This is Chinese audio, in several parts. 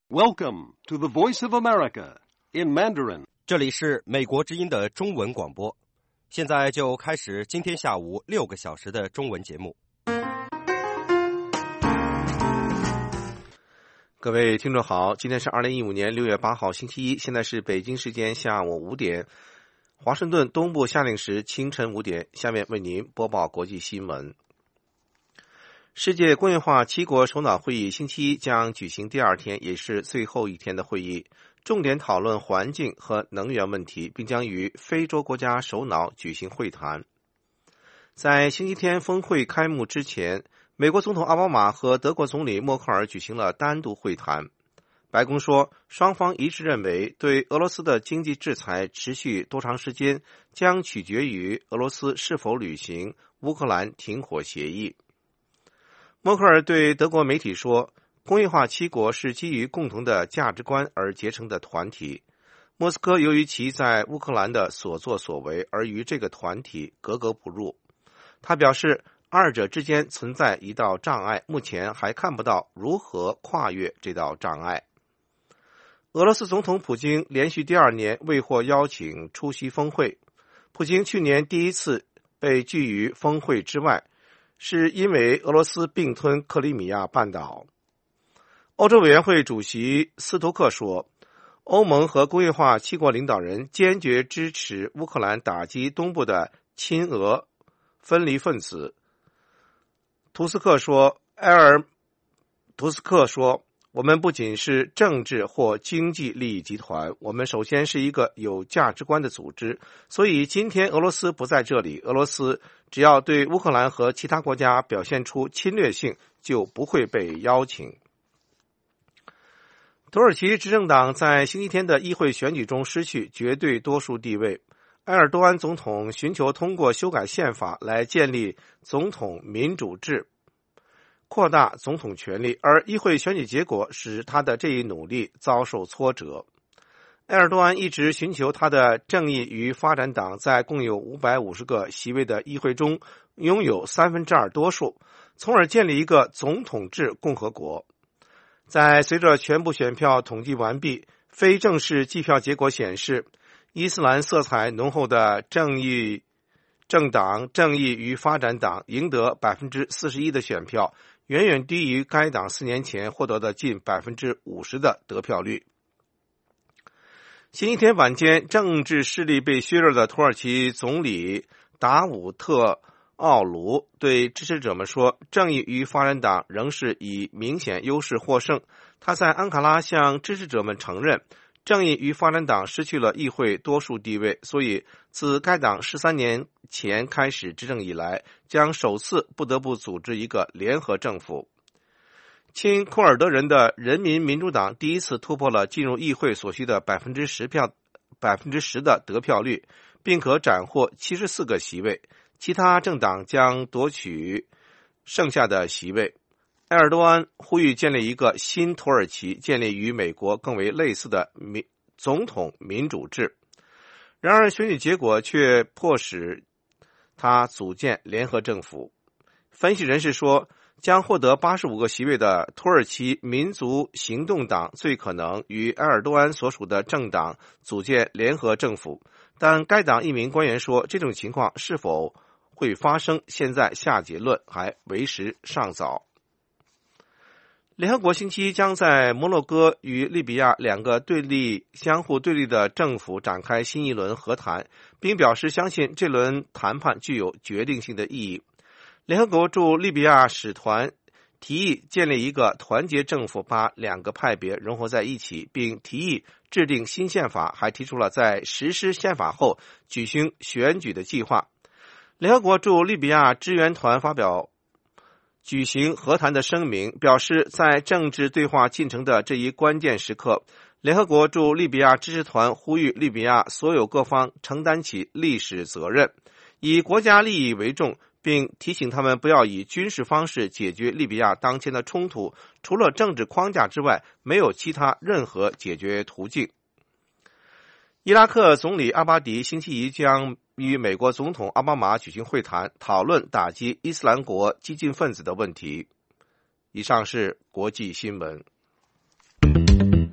Welcome to the Voice of America in Mandarin. 这里是美国之音的中文广播，现在就开始今天下午6个小时的中文节目。 各位听众好，今天是2015年6月8号星期一，现在是北京时间下午5点，华盛顿东部夏令时清晨5点，下面为您播报国际新闻。世界工业化7国首脑会议星期一将举行第二天，也是最后一天的会议，重点讨论环境和能源问题，并将与非洲国家首脑举行会谈。在星期天峰会开幕之前，美国总统奥巴马和德国总理默克尔举行了单独会谈。白宫说，双方一致认为对俄罗斯的经济制裁持续多长时间将取决于俄罗斯是否履行乌克兰停火协议。默克尔对德国媒体说，工业化7国是基于共同的价值观而结成的团体。莫斯科由于其在乌克兰的所作所为而与这个团体格格不入。他表示，二者之间存在一道障碍，目前还看不到如何跨越这道障碍。俄罗斯总统普京连续第二年未获邀请出席峰会。普京去年第一次被拒于峰会之外，是因为俄罗斯并吞克里米亚半岛。欧洲委员会主席斯图克说，欧盟和工业化7国领导人坚决支持乌克兰打击东部的亲俄分离分子。图斯克说，我们不仅是政治或经济利益集团，我们首先是一个有价值观的组织，所以今天俄罗斯不在这里，俄罗斯只要对乌克兰和其他国家表现出侵略性，就不会被邀请。土耳其执政党在星期天的议会选举中失去绝对多数地位，埃尔多安总统寻求通过修改宪法来建立总统民主制，扩大总统权力，而议会选举结果使他的这一努力遭受挫折。埃尔多安一直寻求他的正义与发展党在共有550个席位的议会中拥有2/3多数，从而建立一个总统制共和国。在随着全部选票统计完毕，非正式计票结果显示，伊斯兰色彩浓厚的正义与发展党赢得 41% 的选票，远远低于该党4年前获得的近 50% 的得票率。星期天晚间，政治势力被削弱的土耳其总理达武特奥卢对支持者们说，正义与发展党仍是以明显优势获胜。他在安卡拉向支持者们承认，正义与发展党失去了议会多数地位，所以自该党13年前开始执政以来，将首次不得不组织一个联合政府。亲库尔德人的人民民主党第一次突破了进入议会所需的 10% 的得票率，并可斩获74个席位，其他政党将夺取剩下的席位。埃尔多安呼吁建立一个新土耳其，建立与美国更为类似的总统民主制。然而选举结果却迫使他组建联合政府。分析人士说，将获得85个席位的土耳其民族行动党最可能与埃尔多安所属的政党组建联合政府，但该党一名官员说，这种情况是否会发生，现在下结论还为时尚早。联合国星期一将在摩洛哥与利比亚两个相互对立的政府展开新一轮和谈，并表示相信这轮谈判具有决定性的意义。联合国驻利比亚使团提议建立一个团结政府，把两个派别融合在一起，并提议制定新宪法，还提出了在实施宪法后举行选举的计划。联合国驻利比亚支援团发表举行和谈的声明，表示在政治对话进程的这一关键时刻，联合国驻利比亚支持团呼吁利比亚所有各方承担起历史责任，以国家利益为重，并提醒他们不要以军事方式解决利比亚当前的冲突，除了政治框架之外，没有其他任何解决途径。伊拉克总理阿巴迪星期一将与美国总统奥巴马举行会谈，讨论打击伊斯兰国激进分子的问题。以上是国际新闻。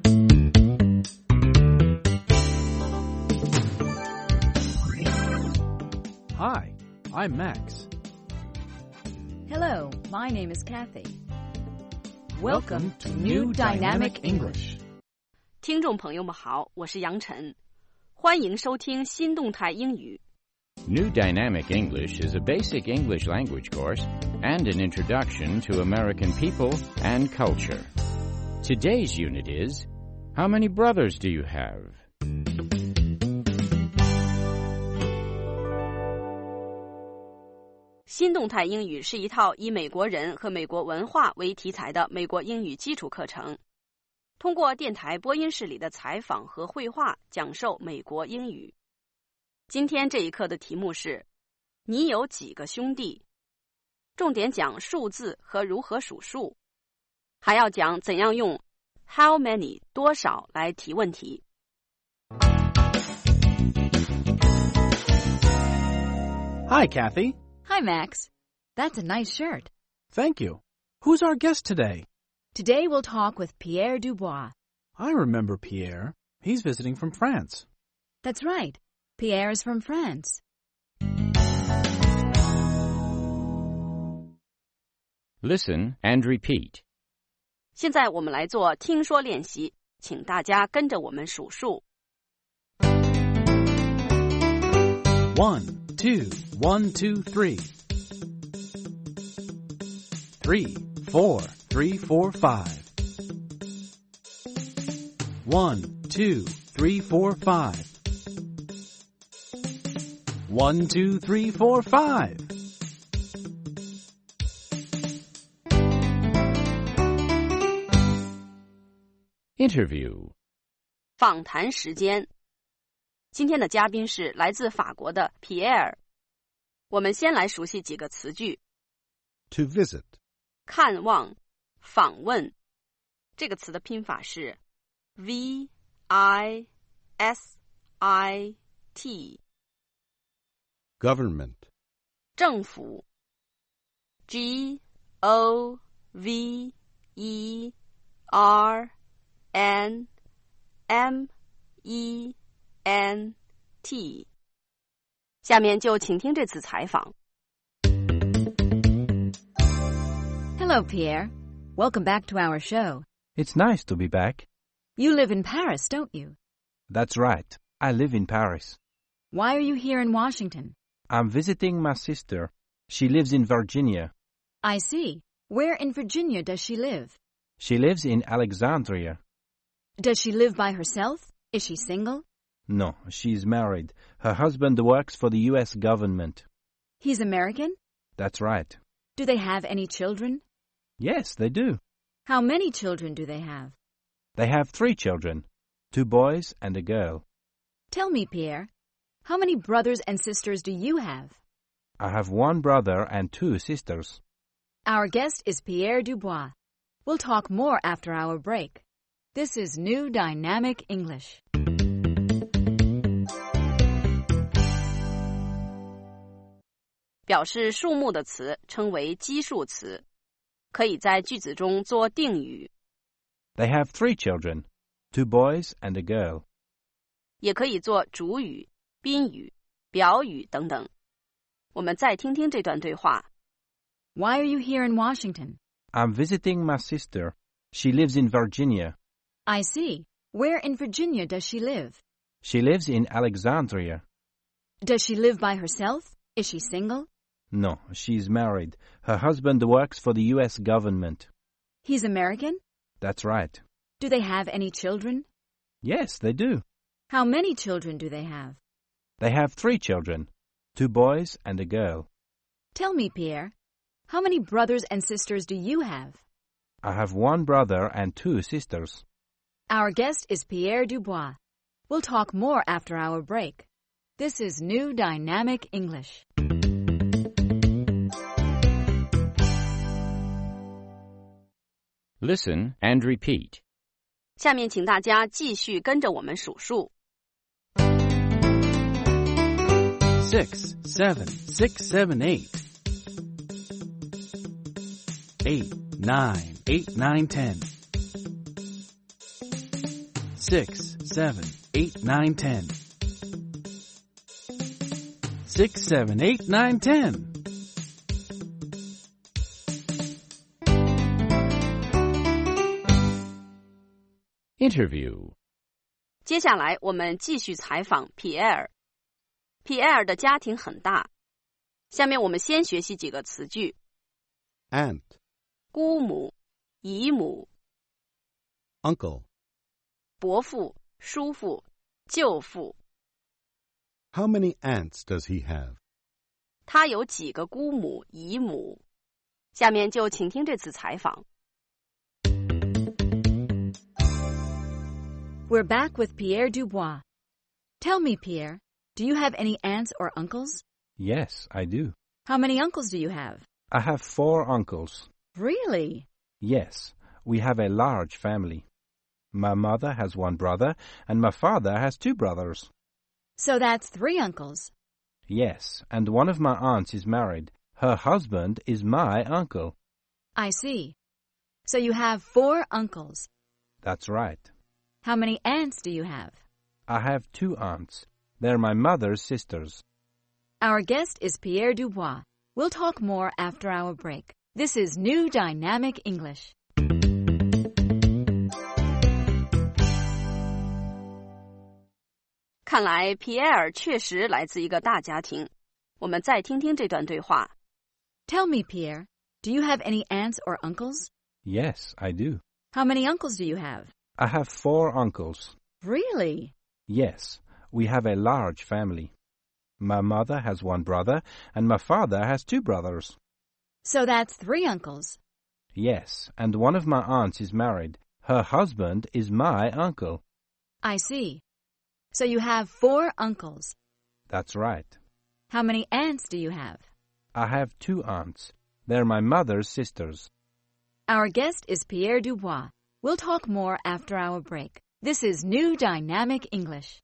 I'm Max. Hello, my name is Kathy. Welcome to New Dynamic English. 听众朋友们好，我是杨晨，欢迎收听新动态英语。 New Dynamic English is a basic English language course and an introduction to American people and culture. Today's unit is, How many brothers do you have? 新动态英语是一套以美国人和美国文化为题材的美国英语基础课程，通过电台播音室里的采访和绘画讲授美国英语。今天这一课的题目是你有几个兄弟，重点讲数字和如何数数，还要讲怎样用 how many 多少来提问题。 Hi, Kathy. Hi, Max. That's a nice shirt. Thank you. Who's our guest today? Today we'll talk with Pierre Dubois. I remember Pierre. He's visiting from France. That's right. Pierre is from France. Listen and repeat. 现在我们来做听说练习，请大家跟着我们数数。 1, 2, 1, 2, 3. 3, 4, 3, 4, 5. 1, 2, 3, 4, 5. 1, 2, 3, 4, 5. Interview. 访谈时间。今天的嘉宾是来自法国的皮埃尔。我们先来熟悉几个词句。 To visit. 看望、访问。这个词的拼法是 V-I-S-I-T。 Government. 政府 G-O-V-E-R-N-M-E-N-T。下面就请听这次采访。 Hello, Pierre. Welcome back to our show. It's nice to be back. You live in Paris, don't you? That's right. I live in Paris. Why are you here in Washington? I'm visiting my sister. She lives in Virginia. I see. Where in Virginia does she live? She lives in Alexandria. Does she live by herself? Is she single? No, she's married. Her husband works for the U.S. government. He's American? That's right. Do they have any children? Yes, they do. How many children do they have? They have 3 children, 2 boys and a girl. Tell me, Pierre, how many brothers and sisters do you have? I have 1 brother and 2 sisters. Our guest is Pierre Dubois. We'll talk more after our break. This is New Dynamic English. 表示数目的词称为基数词，可以在句子中做定语。 They have 3 children, 2 boys and a girl. 也可以做主语、宾语、表语等等。我们再听听这段对话。 Why are you here in Washington? I'm visiting my sister. She lives in Virginia. I see. Where in Virginia does she live? She lives in Alexandria. Does she live by herself? Is she single? No, she's married. Her husband works for the U.S. government. He's American? That's right. Do they have any children? Yes, they do. How many children do they have? They have 3 children, 2 boys and a girl. Tell me, Pierre, how many brothers and sisters do you have? I have 1 brother and 2 sisters. Our guest is Pierre Dubois. We'll talk more after our break. This is New Dynamic English. 'Listen and repeat. 下面请大家继续跟着我们数数。 6, 7, 6, 7, 8. 8, 9, 8, 9, 10. 6, 7, 8, 9, 10. 6, 7, 8, 9, 10. Interview. 接下来我们继续采访皮埃尔。皮埃尔的家庭很大，下面我们先学习几个词句。 Aunt, 姑母、姨母、 uncle. 伯父、叔父、舅父。 How many aunts does he have? 他有几个姑母、姨母？下面就请听这次采访。 We're back with Pierre Dubois. Tell me, Pierre, do you have any aunts or uncles? Yes, I do. How many uncles do you have? I have 4 uncles. Really? Yes, we have a large family. My mother has 1 brother, and my father has 2 brothers. So that's 3 uncles. Yes, and one of my aunts is married. Her husband is my uncle. I see. So you have 4 uncles. That's right. How many aunts do you have? I have 2 aunts. They're my mother's sisters. Our guest is Pierre Dubois. We'll talk more after our break. This is New Dynamic English. 看来皮埃尔确实来自一个大家庭。我们再听听这段对话。 Tell me, Pierre, do you have any aunts or uncles? Yes, I do. How many uncles do you have? I have 4 uncles. Really? Yes, we have a large family. My mother has 1 brother, and my father has 2 brothers. So that's 3 uncles. Yes, and one of my aunts is married. Her husband is my uncle. I see. So you have 4 uncles. That's right. How many aunts do you have? I have 2 aunts. They're my mother's sisters. Our guest is Pierre Dubois. We'll talk more after our break. This is New Dynamic English.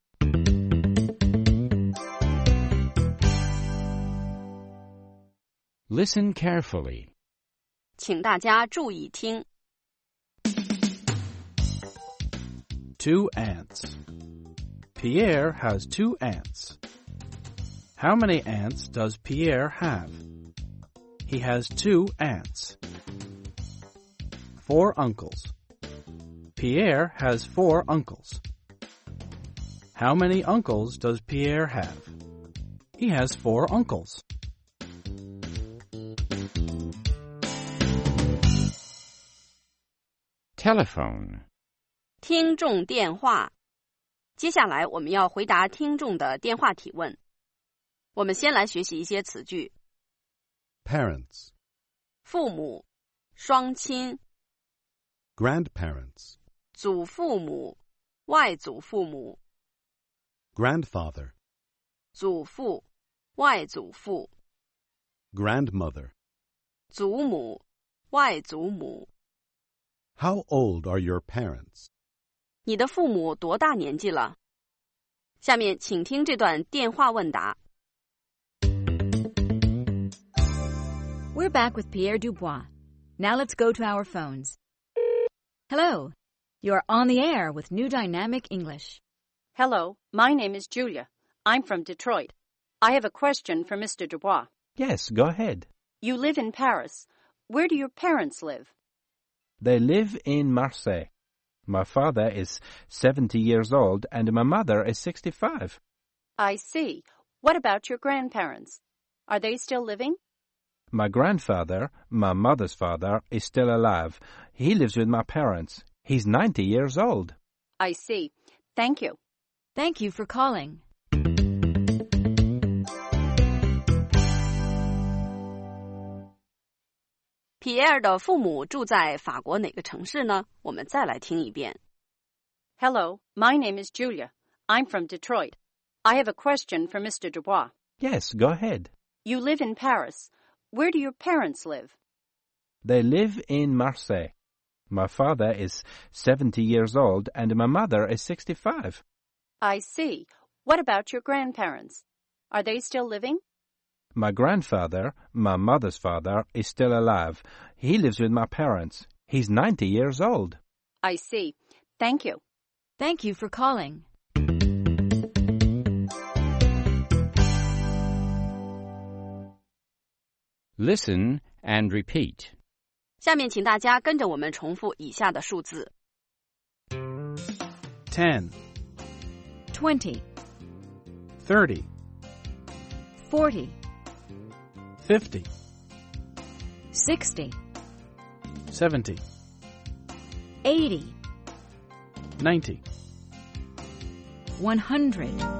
'Listen carefully. 请大家注意听。 2 aunts. Pierre has 2 aunts. How many aunts does Pierre have? He has 2 aunts. 4 uncles. Pierre has 4 uncles. How many uncles does Pierre have? He has 4 uncles. Telephone. 听众电话。接下来我们要回答听众的电话提问。我们先来学习一些词句。 Parents, 父母、双亲、 grandparents, 祖父母、外祖父母、 grandfather, 祖父、外祖父、 grandmother. 祖母、外祖母。 How old are your parents? 你的父母多大年纪了？下面请听这段电话问答。 We're back with Pierre Dubois. Now let's go to our phones. Hello. You're on the air with New Dynamic English. Hello, my name is Julia. I'm from Detroit. I have a question for Mr. Dubois. Yes, go ahead. You live in Paris. Where do your parents live? They live in Marseille. My father is 70 years old and my mother is 65. I see. What about your grandparents? Are they still living? My grandfather, my mother's father, is still alive. He lives with my parents. He's 90 years old. I see. Thank you. Thank you for calling. 皮埃尔的父母住在法国哪个城市呢？我们再来听一遍。 Hello, my name is Julia. I'm from Detroit. I have a question for Mr. Dubois. Yes, go ahead. You live in Paris. Where do your parents live? They live in Marseille. My father is 70 years old and my mother is 65. I see. What about your grandparents? Are they still living? My grandfather, my mother's father, is still alive. He lives with my parents. He's 90 years old. I see. Thank you. Thank you for calling. Listen and repeat. 下面请大家跟着我们重复以下的数字。 10, 20, 30, 40, 50, 60, 70, 80, 90. 100.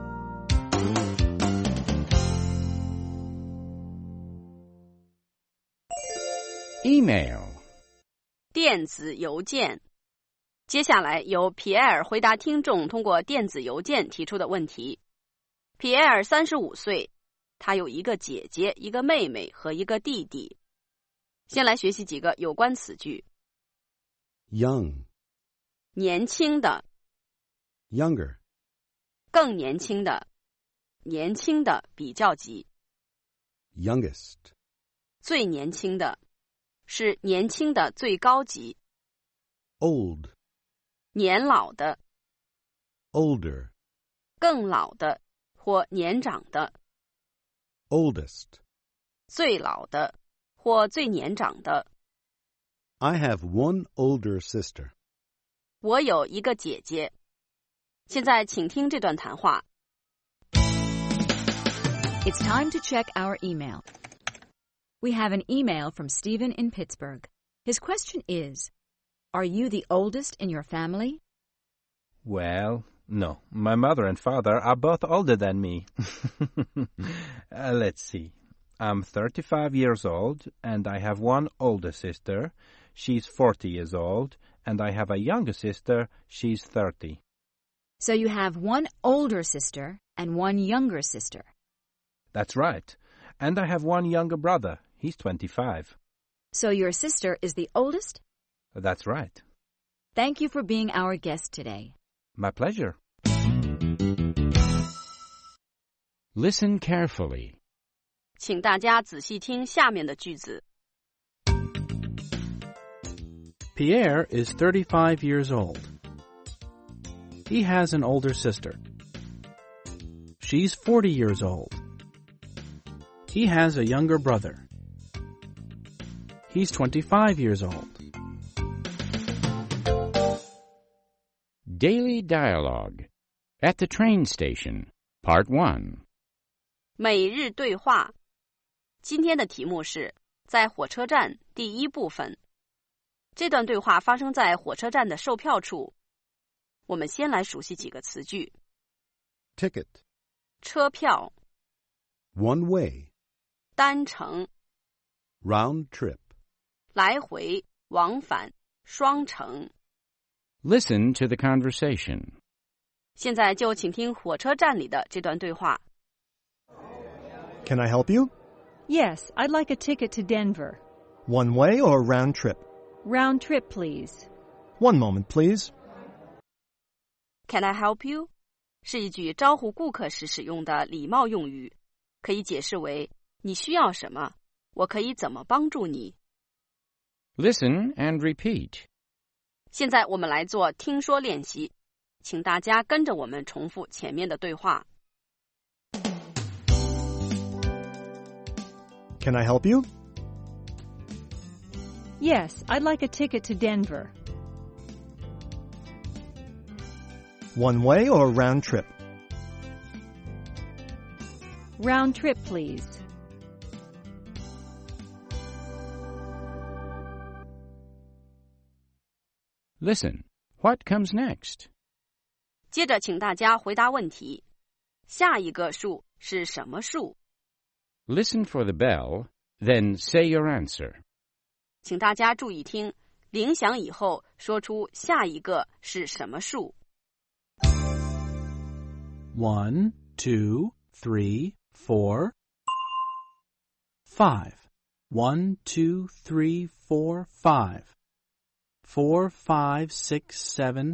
Email. 电子邮件。接下来由皮埃尔回答听众通过电子邮件提出的问题。皮埃尔35岁，他有一个姐姐、一个妹妹和一个弟弟。先来学习几个有关词句。 Young, 年轻的， younger, 更年轻的，年轻的比较级， youngest, 最年轻的，是年轻的最高级， old, 年老的， older, 更老的或年长的， oldest. 最老的或最年长的。 I have one older sister. 我有一个姐姐。现在请听这段谈话。 It's time to check our email. We have an email from Stephen in Pittsburgh. His question is, are you the oldest in your family? Well, no. My mother and father are both older than me. Let's see. I'm 35 years old, and I have one older sister. She's 40 years old, and I have a younger sister. She's 30. So you have one older sister and one younger sister. That's right. And I have one younger brother. He's 25. So your sister is the oldest? That's right. Thank you for being our guest today. My pleasure. Listen carefully. 请大家仔细听下面的句子。 Pierre is 35 years old. He has an older sister. She's 40 years old. He has a younger brother. He's 25 years old. Daily Dialogue. At the Train Station. Part 1. 每日对话。今天的题目是在火车站第一部分。这段对话发生在火车站的售票处。我们先来熟悉几个词句。 Ticket, 车票、 one way, 单程、 round trip. 来回、往返、双程。 Listen to the conversation. 现在就请听火车站里的这段对话。 Can I help you? Yes, I'd like a ticket to Denver. One way or round trip? Round trip, please. One moment, please. Can I help you? 是一句招呼顾客时使用的礼貌用语，可以解释为你需要什么，我可以怎么帮助你。 Listen and repeat. 现在我们来做听说练习，请大家跟着我们重复前面的对话。 Can I help you? Yes, I'd like a ticket to Denver. One way or round trip? Round trip, please. Listen. What comes next? 接着请大家回答问题。下一个数是什么数？ Listen for the bell, then say your answer. 请大家注意听，铃响以后说出下一个是什么数。 1, 2, 3, 4, 5. 1, 2, 3, 4, 5. 4, 5, 6, 7,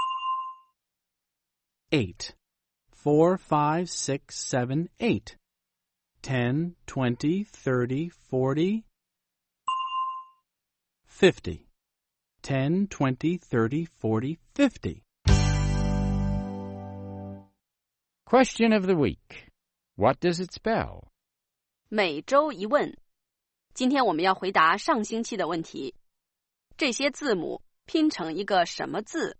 8. 4, 5, 6, 7, 8. 10, 20, 30, 40, 50. 10, 20, 30, 40, 50. Question of the week. What does it spell? 每周一问， 今天我们要回答上星期的问题。这些字母拼成一个什么字？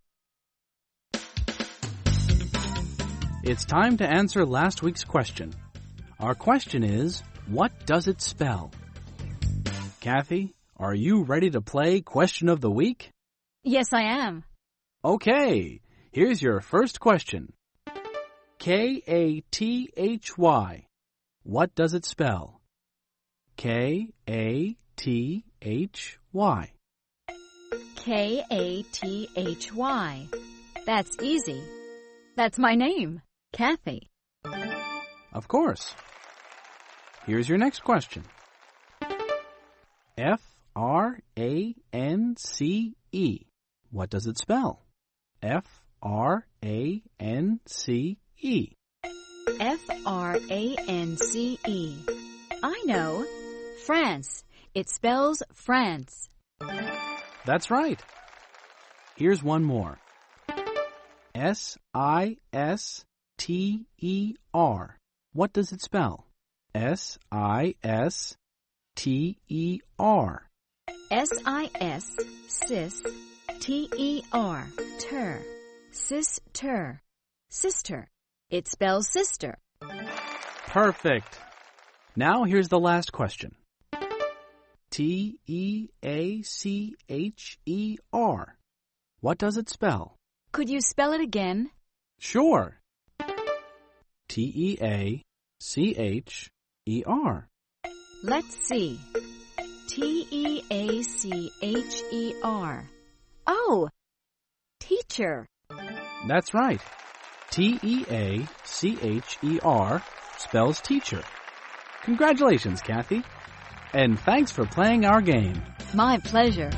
It's time to answer last week's question. Our question is, what does it spell? Kathy, are you ready to play Question of the Week? Yes, I am. Okay, here's your first question. Kathy. What does it spell? Kathy. Kathy. That's easy. That's my name, Kathy. Of course. Here's your next question. France. What does it spell? France. France. I know. France. It spells France. That's right. Here's one more. Sister. What does it spell? Sister. S-I-S, sis, T-E-R, ter, sister, sister. It spells sister. Perfect. Now here's the last question. Teacher. What does it spell? Could you spell it again? Sure. Teacher. Let's see. Teacher. Oh, teacher. That's right. Teacher spells teacher. Congratulations, Kathy. And thanks for playing our game. My pleasure.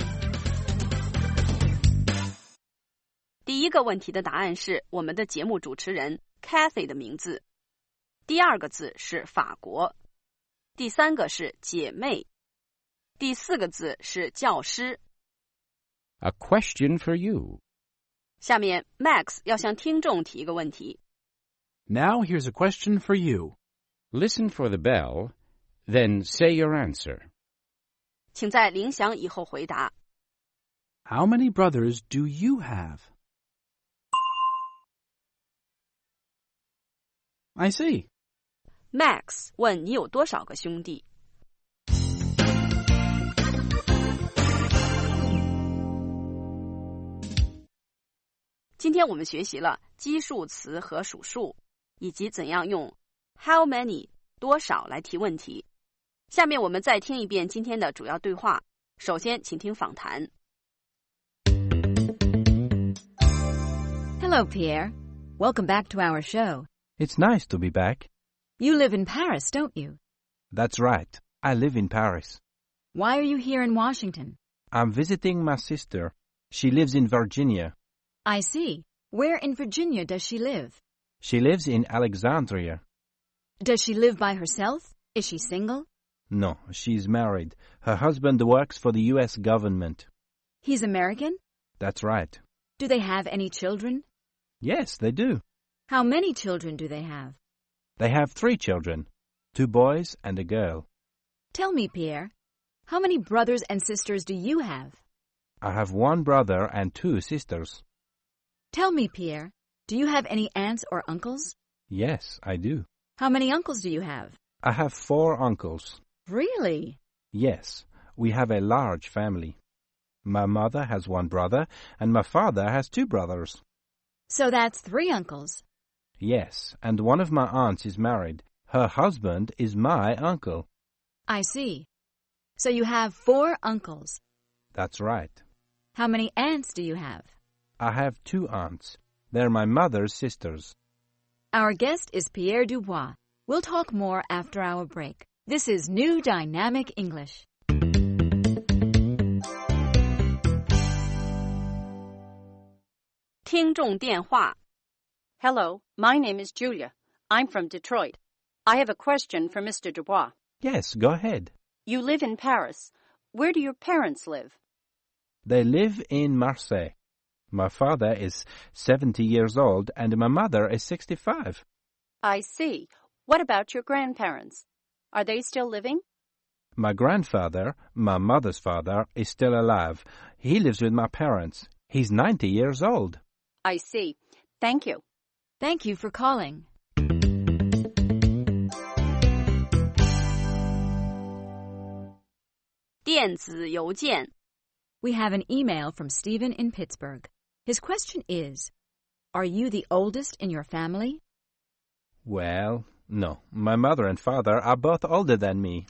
第一个问题的答案是我们的节目主持人 Kathy 的名字。第二个字是法国。第三个是姐妹。第四个字是教师。 A question for you. 下面 Max 要向听众提一个问题。 Now here's a question for you. Listen for the bell, then say your answer. 请在铃响以后回答。 How many brothers do you have? I see. Max 问你有多少个兄弟？今天我们学习了基数词和数数，以及怎样用 how many 多少来提问题。下面我们再听一遍今天的主要对话。首先，请听访谈。 Hello, Pierre. Welcome back to our show. It's nice to be back. You live in Paris, don't you? That's right. I live in Paris. Why are you here in Washington? I'm visiting my sister. She lives in Virginia. I see. Where in Virginia does she live? She lives in Alexandria. Does she live by herself? Is she single? No, she's married. Her husband works for the U.S. government. He's American? That's right. Do they have any children? Yes, they do. How many children do they have? They have 3 children, 2 boys and a girl. Tell me, Pierre, how many brothers and sisters do you have? I have 1 brother and 2 sisters. Tell me, Pierre, do you have any aunts or uncles? Yes, I do. How many uncles do you have? I have 4 uncles. Really? Yes, we have a large family. My mother has 1 brother and my father has 2 brothers. So that's 3 uncles. Yes, and one of my aunts is married. Her husband is my uncle. I see. So you have 4 uncles. That's right. How many aunts do you have? I have 2 aunts. They're my mother's sisters. Our guest is Pierre Dubois. We'll talk more after our break. This is New Dynamic English. Hello, my name is Julia. I'm from Detroit. I have a question for Mr. Dubois. Yes, go ahead. You live in Paris. Where do your parents live? They live in Marseille. My father is 70 years old and my mother is 65. I see. What about your grandparents? Are they still living? My grandfather, my mother's father, is still alive. He lives with my parents. He's 90 years old. I see. Thank you. Thank you for calling. 电子邮件 We have an email from Stephen in Pittsburgh. His question is, are you the oldest in your family? Well, no. My mother and father are both older than me.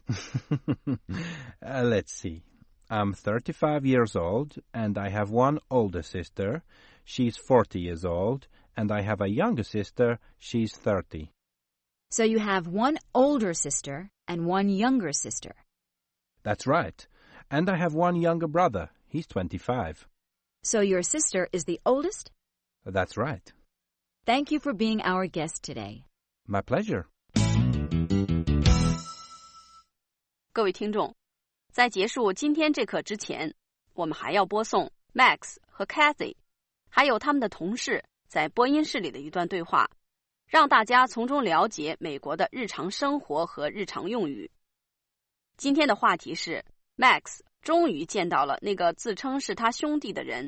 Let's see. I'm 35 years old, and I have one older sister. She's 40 years old, and I have a younger sister. She's 30. So you have one older sister and one younger sister. That's right. And I have one younger brother. He's 25. So your sister is the oldest? That's right. Thank you for being our guest today. My pleasure. 各位听众，在结束今天这课之前，我们还要播送 Max 和 Kathy 还有他们的同事在播音室里的一段对话，让大家从中了解美国的日常生活和日常用语。今天的话题是 Max 终于见到了那个自称是他兄弟的人。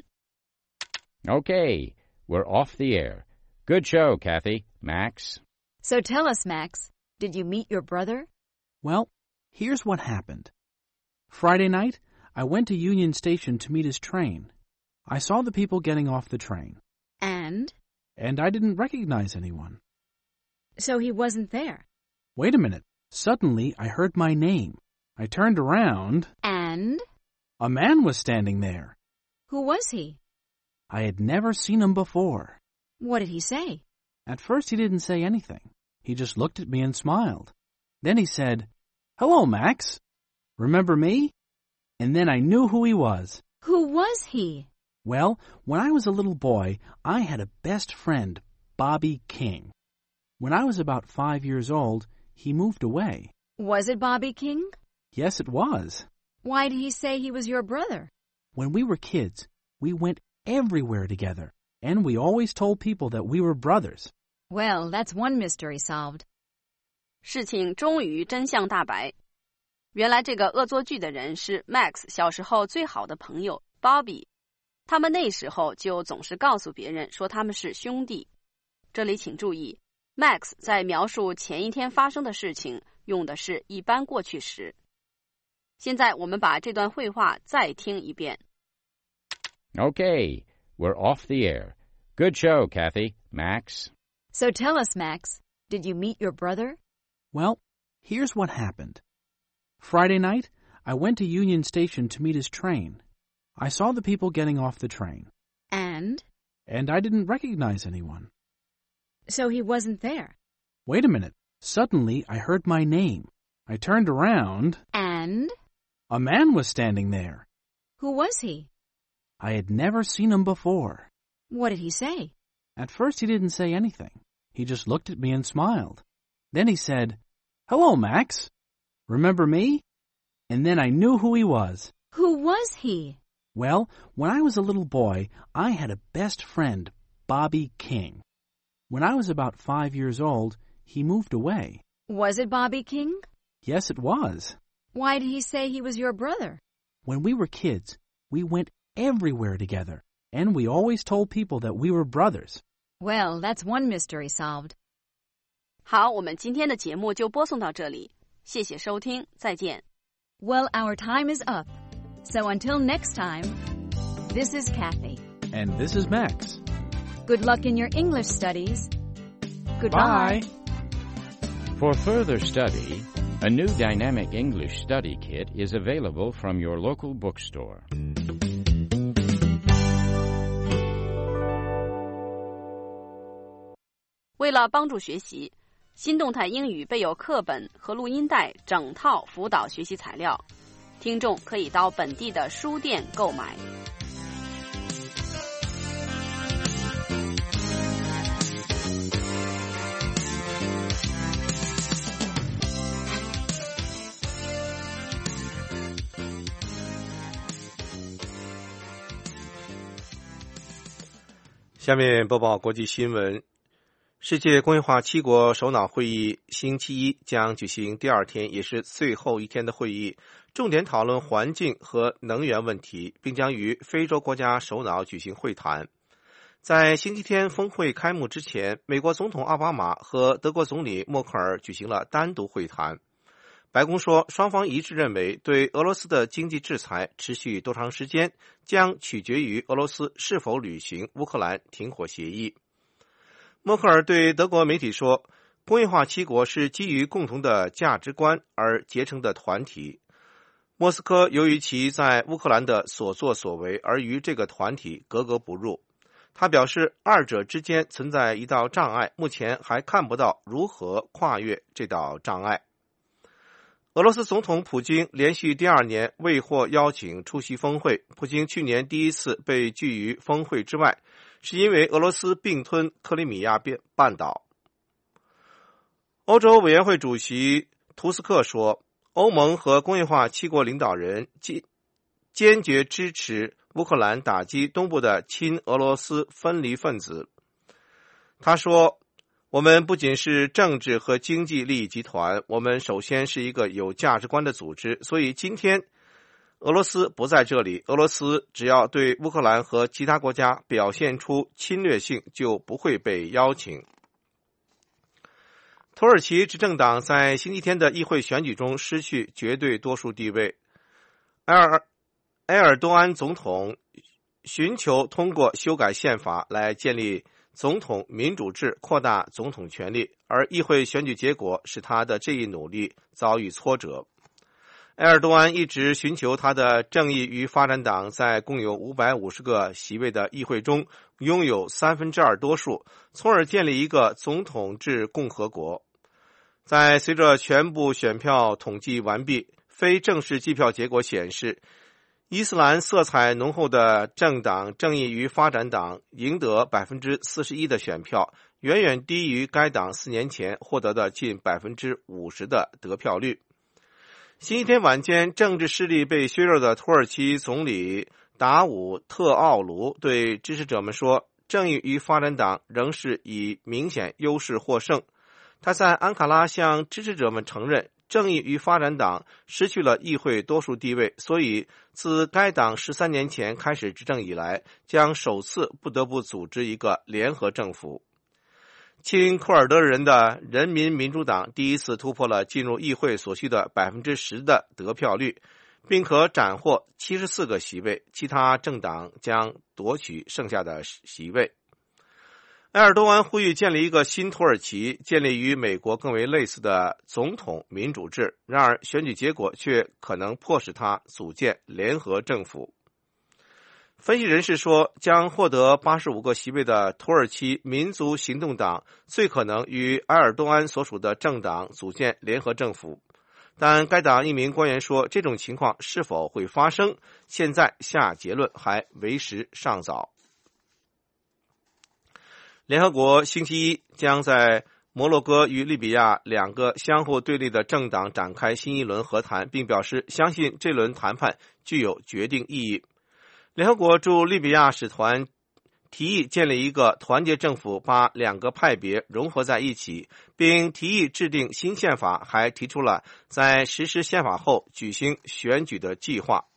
Okay, we're off the air. Good show, Kathy. Max. So tell us, Max, did you meet your brother? Well, here's what happened. Friday night, I went to Union Station to meet his train. I saw the people getting off the train. And? And I didn't recognize anyone. So he wasn't there? Wait a minute. Suddenly, I heard my name. I turned around. And? A man was standing there. Who was he? I had never seen him before. What did he say? At first, he didn't say anything. He just looked at me and smiled. Then he said, "Hello, Max. Remember me?" And then I knew who he was. Who was he? Well, when I was a little boy, I had a best friend, Bobby King. When I was about 5 years old, he moved away. Was it Bobby King? Yes, it was. Why did he say he was your brother? When we were kids, we went everywhere together, and we always told people that we were brothers. Well, that's one mystery solved. 事情终于真相大白。原来这个恶作剧的人是 Max 小时候最好的朋友 Bobby。他们那时候就总是告诉别人说他们是兄弟。这里请注意 ，Max 在描述前一天发生的事情用的是一般过去时。现在我们把这段会话再听一遍。 Okay, we're off the air. Good show, Kathy. Max. So tell us, Max, did you meet your brother? Well, here's what happened. Friday night, I went to Union Station to meet his train. I saw the people getting off the train. And? And I didn't recognize anyone. So he wasn't there? Wait a minute. Suddenly, I heard my name. I turned around. And? A man was standing there. Who was he? I had never seen him before. What did he say? At first, he didn't say anything. He just looked at me and smiled. Then he said, "Hello, Max. Remember me?" And then I knew who he was. Who was he? Well, when I was a little boy, I had a best friend, Bobby King. When I was about 5 years old, he moved away. Was it Bobby King? Yes, it was. Why did he say he was your brother? When we were kids, we went everywhere together, and we always told people that we were brothers. Well, that's one mystery solved. 好，我们今天的节目就播送到这里，谢谢收听，再见。 Well, our time is up. So until next time, this is Kathy. And this is Max. Good luck in your English studies. Goodbye. Bye. For further study, a new dynamic English study kit is available from your local bookstore. 为了帮助学习，新动态英语备有课本和录音带整套辅导学习材料，听众可以到本地的书店购买。 下面播报国际新闻。 世界工业化7国首脑会议星期一将举行第二天，也是最后一天的会议，重点讨论环境和能源问题，并将与非洲国家首脑举行会谈。在星期天峰会开幕之前，美国总统奥巴马和德国总理默克尔举行了单独会谈。白宫说，双方一致认为对俄罗斯的经济制裁持续多长时间将取决于俄罗斯是否履行乌克兰停火协议。默克尔对德国媒体说，工业化7国是基于共同的价值观而结成的团体。莫斯科由于其在乌克兰的所作所为而与这个团体格格不入。他表示，二者之间存在一道障碍，目前还看不到如何跨越这道障碍。俄罗斯总统普京连续第二年未获邀请出席峰会。普京去年第一次被拒于峰会之外，是因为俄罗斯并吞克里米亚半岛。欧洲委员会主席图斯克说，欧盟和工业化7国领导人坚决支持乌克兰打击东部的亲俄罗斯分离分子。他说，我们不仅是政治和经济利益集团，我们首先是一个有价值观的组织，所以今天俄罗斯不在这里，俄罗斯只要对乌克兰和其他国家表现出侵略性，就不会被邀请。土耳其执政党在星期天的议会选举中失去绝对多数地位。埃尔多安总统寻求通过修改宪法来建立总统民主制，扩大总统权力，而议会选举结果使他的这一努力遭遇挫折。埃尔多安一直寻求他的正义与发展党在共有550个席位的议会中拥有2/3多数，从而建立一个总统制共和国。在随着全部选票统计完毕，非正式计票结果显示，伊斯兰色彩浓厚的政党正义与发展党赢得 41% 的选票，远远低于该党4年前获得的近 50% 的得票率。星期天晚间，政治势力被削弱的土耳其总理达武特奥卢对支持者们说，正义与发展党仍是以明显优势获胜。他在安卡拉向支持者们承认，正义与发展党失去了议会多数地位，所以自该党13年前开始执政以来，将首次不得不组织一个联合政府。亲库尔德人的人民民主党第一次突破了进入议会所需的 10% 的得票率，并可斩获74个席位，其他政党将夺取剩下的席位。埃尔多安呼吁建立一个新土耳其，建立与美国更为类似的总统民主制，然而选举结果却可能迫使他组建联合政府。分析人士说，将获得85个席位的土耳其民族行动党最可能与埃尔多安所属的政党组建联合政府，但该党一名官员说，这种情况是否会发生，现在下结论还为时尚早。联合国星期一将在摩洛哥与利比亚两个相互对立的政党展开新一轮和谈，并表示相信这轮谈判具有决定意义。联合国驻利比亚使团提议建立一个团结政府，把两个派别融合在一起，并提议制定新宪法，还提出了在实施宪法后举行选举的计划。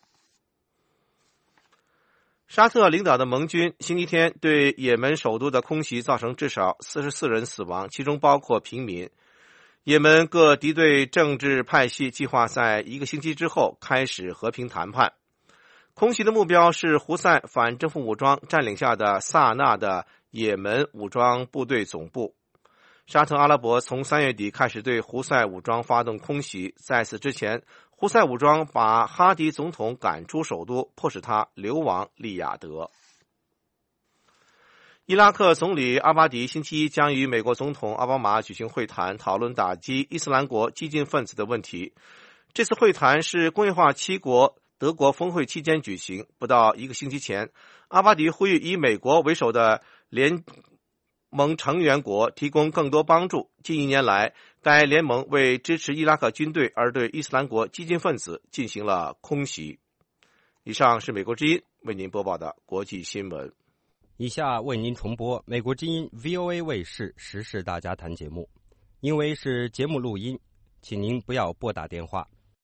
沙特领导的盟军星期天对也门首都的空袭造成至少44人死亡，其中包括平民。也门各敌对政治派系计划在1个星期之后开始和平谈判。空袭的目标是胡塞反政府武装占领下的萨那的也门武装部队总部。沙特阿拉伯从3月底开始对胡塞武装发动空袭，在此之前，胡塞武装把哈迪总统赶出首都，迫使他流亡利雅得。伊拉克总理阿巴迪星期一将与美国总统奥巴马举行会谈，讨论打击伊斯兰国激进分子的问题。这次会谈是工业化7国德国峰会期间举行。不到1个星期前，阿巴迪呼吁以美国为首的联盟成员国提供更多帮助。近1年来，该联盟为支持伊拉克军队而对伊斯兰国激进分子进行了空袭。以上是美国之音为您播报的国际新闻。 以下为您重播美国之音 VOA 卫视时事大家谈节目，因为是节目录音，请您不要拨打电话。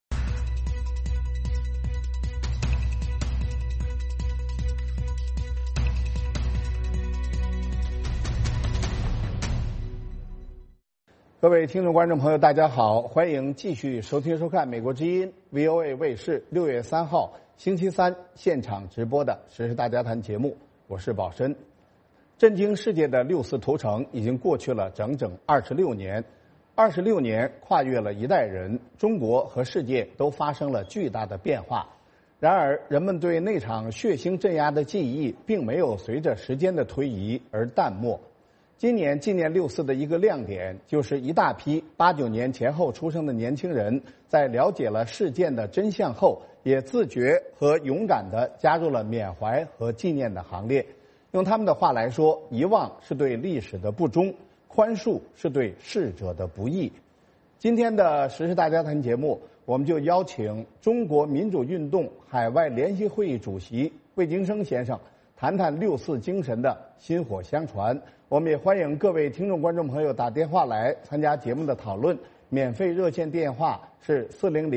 各位听众观众朋友大家好，欢迎继续收听收看美国之音 VOA 卫视6月3号星期三现场直播的时事大家谈节目，我是宝申。震惊世界的6·4屠城已经过去了整整26年，26年跨越了一代人，中国和世界都发生了巨大的变化。然而人们对那场血腥镇压的记忆并没有随着时间的推移而淡漠。今年纪念6·4的一个亮点，就是一大批89年前后出生的年轻人，在了解了事件的真相后，也自觉和勇敢地加入了缅怀和纪念的行列。用他们的话来说，遗忘是对历史的不忠，宽恕是对逝者的不义。今天的时事大家谈节目，我们就邀请中国民主运动海外联席会议主席魏京生先生谈谈6·4精神的薪火相传。我们也欢迎各位听众观众朋友打电话来参加节目的讨论，免费热线电话是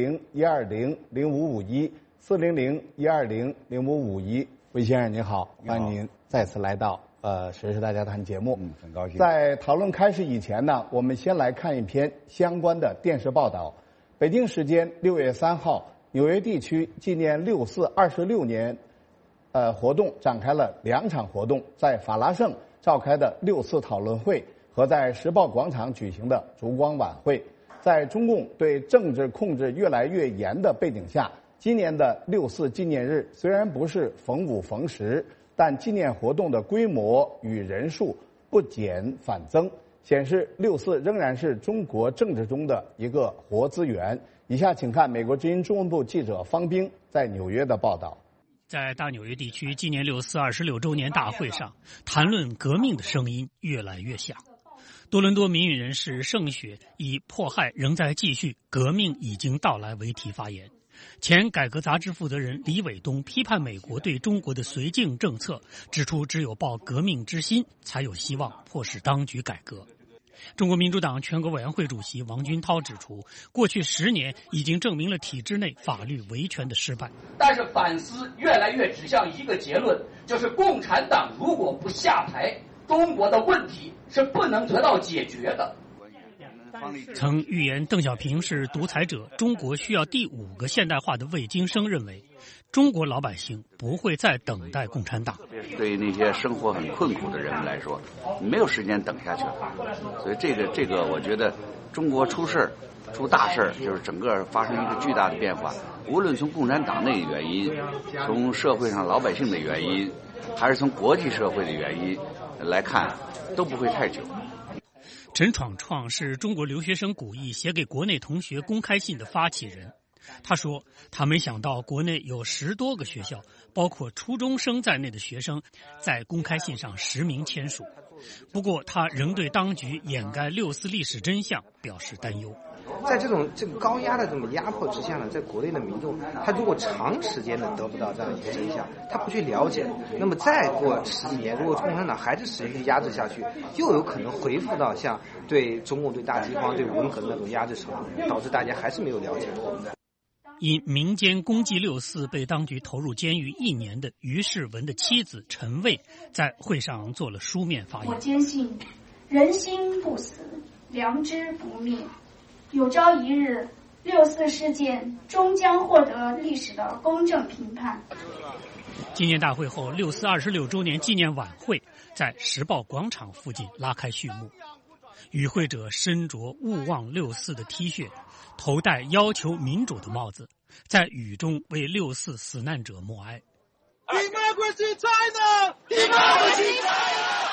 400-120-0551，400-120-0551。魏先生您好，欢迎您再次来到时事大家谈节目。 很高兴。在讨论开始以前呢，我们先来看一篇相关的电视报道。北京时间6月3号，纽约地区纪念6·4 26年活动展开了2场活动，在法拉盛召开的6·4讨论会和在时报广场举行的烛光晚会。在中共对政治控制越来越严的背景下，今年的6·4纪念日虽然不是逢5逢10，但纪念活动的规模与人数不减反增，显示6·4仍然是中国政治中的一个活资源。以下请看美国之音中文部记者方冰在纽约的报道。 在大纽约地区纪念6·4 26周年大会上，谈论革命的声音越来越响。多伦多民运人士盛雪以迫害仍在继续，革命已经到来为题发言。前改革杂志负责人李伟东批判美国对中国的绥靖政策，指出只有抱革命之心，才有希望迫使当局改革。中国民主党全国委员会主席王军涛指出，过去10年已经证明了体制内法律维权的失败。 但是反思越来越指向一个结论，就是共产党如果不下台，中国的问题是不能得到解决的。 曾预言邓小平是独裁者，中国需要第5个现代化的魏京生认为，中国老百姓不会再等待共产党。 对那些生活很困苦的人们来说，没有时间等下去了。所以这个我觉得中国出大事，就是整个发生一个巨大的变化。无论从共产党内的原因，从社会上老百姓的原因，还是从国际社会的原因来看，都不会太久。 陈闯闯是中国留学生古义写给国内同学公开信的发起人。他说，他没想到国内有10多个学校，包括初中生在内的学生，在公开信上实名签署。不过，他仍对当局掩盖6·4历史真相表示担忧。 在这个高压的这种压迫之下呢，在国内的民众，他如果长时间的得不到这样一个真相，他不去了解，那么再过10几年，如果共产党还是持续压制下去，又有可能回复到像对中共、对大饥荒、对文革的那种压制程度，导致大家还是没有了解。 因民间公祭6·4被当局投入监狱1年的于世文的妻子陈卫在会上做了书面发言。 我坚信，人心不死，良知不灭。有朝一日，6·4事件终将获得历史的公正评判。 纪念大会后，6·4 26周年纪念晚会在时报广场附近拉开序幕。与会者身着勿忘6·4的 T 恤，头戴要求民主的帽子，在雨中为6·4死难者默哀。 Democracy China! Democracy China!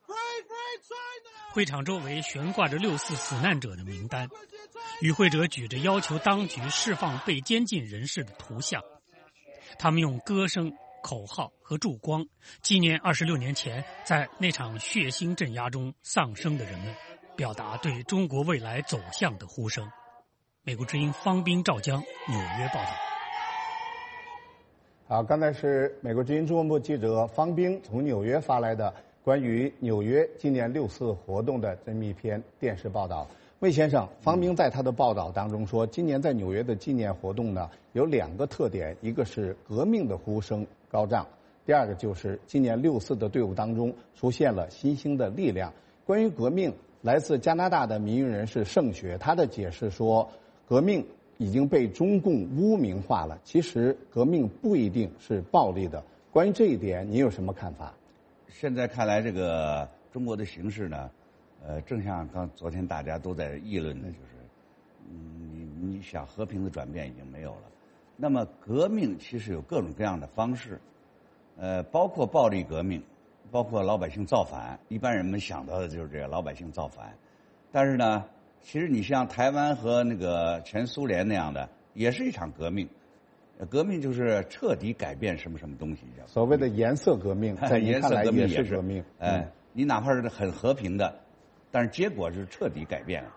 会场周围悬挂着6·4死难者的名单，与会者举着要求当局释放被监禁人士的图像。他们用歌声、口号和烛光纪念26年前在那场血腥镇压中丧生的人们，表达对中国未来走向的呼声。美国之音方冰、赵江纽约报道。 好，刚才是美国之音中文部记者方冰从纽约发来的关于纽约今年6·4活动的这么一篇电视报道。魏先生，方冰在他的报道当中说，今年在纽约的纪念活动呢有2个特点，一个是革命的呼声高涨，第二个就是今年6·4的队伍当中出现了新兴的力量。关于革命，来自加拿大的民运人士盛雪，他的解释说，革命已经被中共污名化了，其实革命不一定是暴力的。关于这一点，你有什么看法？ 现在看来，这个中国的形势呢，正像昨天大家都在议论的，就是你想和平的转变已经没有了。那么革命其实有各种各样的方式，包括暴力革命，包括老百姓造反，一般人们想到的就是这个老百姓造反。但是呢，其实你像台湾和那个前苏联那样的，也是一场革命。革命就是彻底改变什么什么东西， 所谓的颜色革命，在您看来也是革命。 你哪怕是很和平的，但是结果是彻底改变了。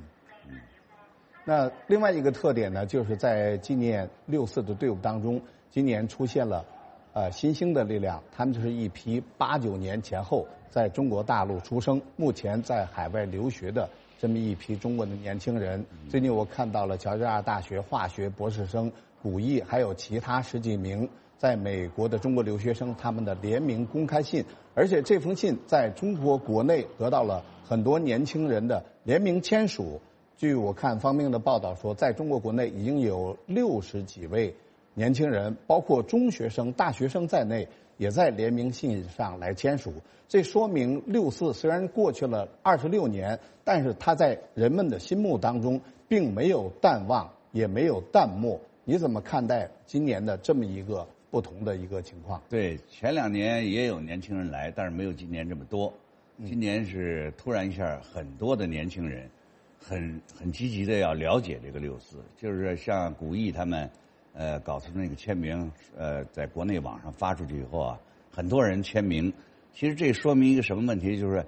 那另外一个特点呢，就是在纪念6·4的队伍当中，今年出现了新兴的力量，他们就是一批89年前后在中国大陆出生，目前在海外留学的这么一批中国的年轻人。最近我看到了乔治亚大学化学博士生古毅，还有其他10几名在美国的中国留学生他们的联名公开信，而且这封信在中国国内得到了很多年轻人的联名签署。据我看方面的报道说，在中国国内已经有60几位年轻人，包括中学生、大学生在内，也在联名信上来签署。这说明6·4虽然过去了26年，但是它在人们的心目当中并没有淡忘，也没有淡漠。你怎么看待今年的这么一个不同的一个情况？ 对，前2年也有年轻人来，但是没有今年这么多。今年是突然一下很多的年轻人很积极的要了解这个6·4，就是像古毅他们搞出那个签名，在国内网上发出去以后啊，很多人签名。其实这说明一个什么问题？就是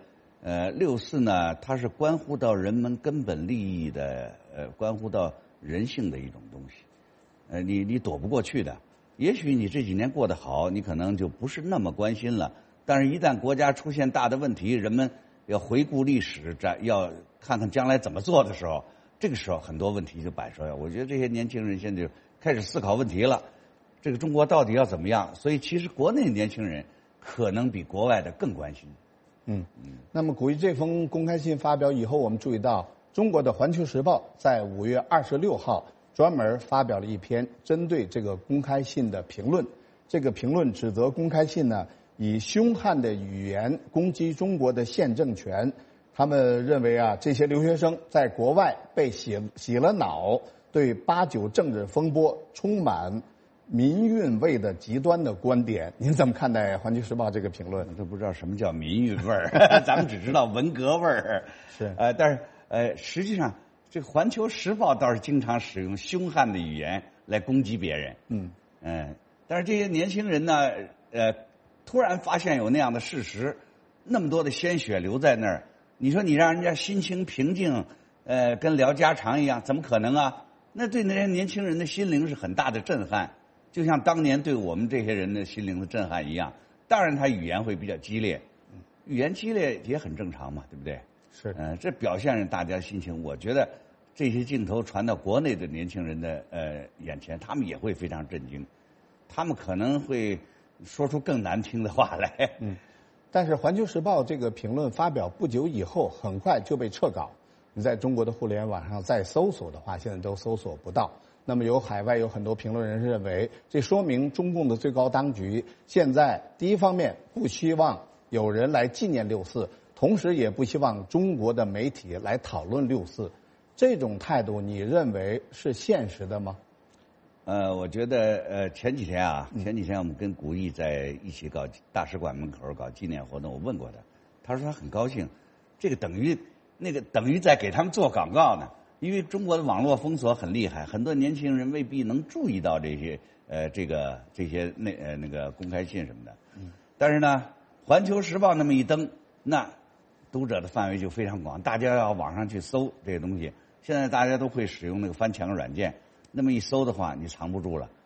6·4呢，它是关乎到人们根本利益的，关乎到人性的一种东西。你躲不过去的。也许你这几年过得好，你可能就不是那么关心了。但是，一旦国家出现大的问题，人们要回顾历史，要看看将来怎么做的时候，这个时候很多问题就摆出来。我觉得这些年轻人现在就开始思考问题了。这个中国到底要怎么样？所以，其实国内年轻人可能比国外的更关心。 那么，古毅这封公开信发表以后，我们注意到中国的《环球时报》在5月26号专门发表了一篇针对这个公开信的评论。这个评论指责公开信呢，以凶悍的语言攻击中国的现政权。他们认为啊，这些留学生在国外被洗了脑，对89政治风波充满民运味的极端的观点。您怎么看待《环球时报》这个评论？ 都不知道什么叫民运味儿，咱们只知道文革味儿。 是， 但是实际上，这个《环球时报》倒是经常使用凶悍的语言来攻击别人。但是这些年轻人呢，突然发现有那样的事实，那么多的鲜血流在那儿，你说你让人家心情平静，跟聊家常一样，怎么可能啊？那对那些年轻人的心灵是很大的震撼，就像当年对我们这些人的心灵的震撼一样。当然，他语言会比较激烈，语言激烈也很正常嘛，对不对？ 是， 这表现着大家心情。我觉得这些镜头传到国内的年轻人的眼前，他们也会非常震惊，他们可能会说出更难听的话来。 但是《环球时报》这个评论发表不久以后，很快就被撤稿。你在中国的互联网上再搜索的话，现在都搜索不到。那么海外有很多评论人士认为，这说明中共的最高当局现在第一方面不希望有人来纪念6·4，同时也不希望中国的媒体来讨论6·4。这种态度，你认为是现实的吗？ 我觉得前几天我们跟古毅在一起搞大使馆门口搞纪念活动，我问过他说他很高兴，这个等于在给他们做广告呢，因为中国的网络封锁很厉害，很多年轻人未必能注意到这些这些那个公开信什么的。但是呢，《环球时报》那么一登，那读者的范围就非常广，大家要网上去搜这些东西。现在大家都会使用那个翻墙软件。那么一搜的话，你藏不住了，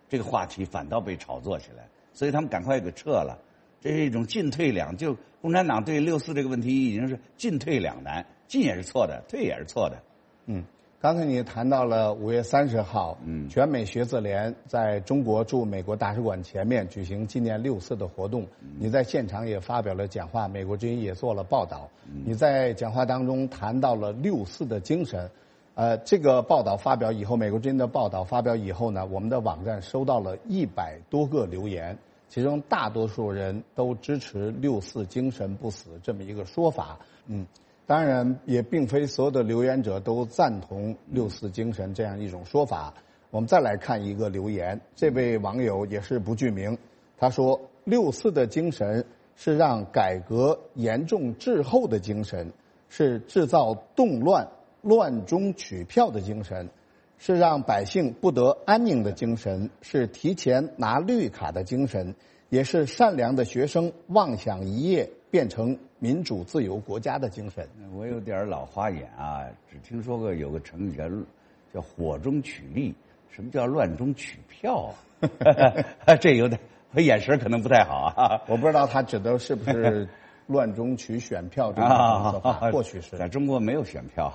这个话题反倒被炒作起来，所以他们赶快给撤了。这是一种进退两，就共产党对6·4这个问题已经是进退两难，进也是错的，退也是错的。 刚才你谈到了5月30号，全美学子联在中国驻美国大使馆前面举行纪念6·4的活动，你在现场也发表了讲话，美国之音也做了报道。你在讲话当中谈到了6·4的精神，这个报道发表以后，美国之音的报道发表以后呢，我们的网站收到了100多个留言，其中大多数人都支持6·4精神不死这么一个说法。当然也并非所有的留言者都赞同6·4精神这样一种说法。我们再来看一个留言，这位网友也是不具名，他说6·4的精神是让改革严重滞后的精神，是制造动乱乱中取票的精神，是让百姓不得安宁的精神，是提前拿绿卡的精神，也是善良的学生妄想一夜变成民主自由国家的精神。 我有点老花眼啊，只听说过有个成语叫火中取栗，什么叫乱中取票啊？这有点，我眼神可能不太好啊。 我不知道他指的是不是乱中取选票这种说法，或许是在中国没有选票。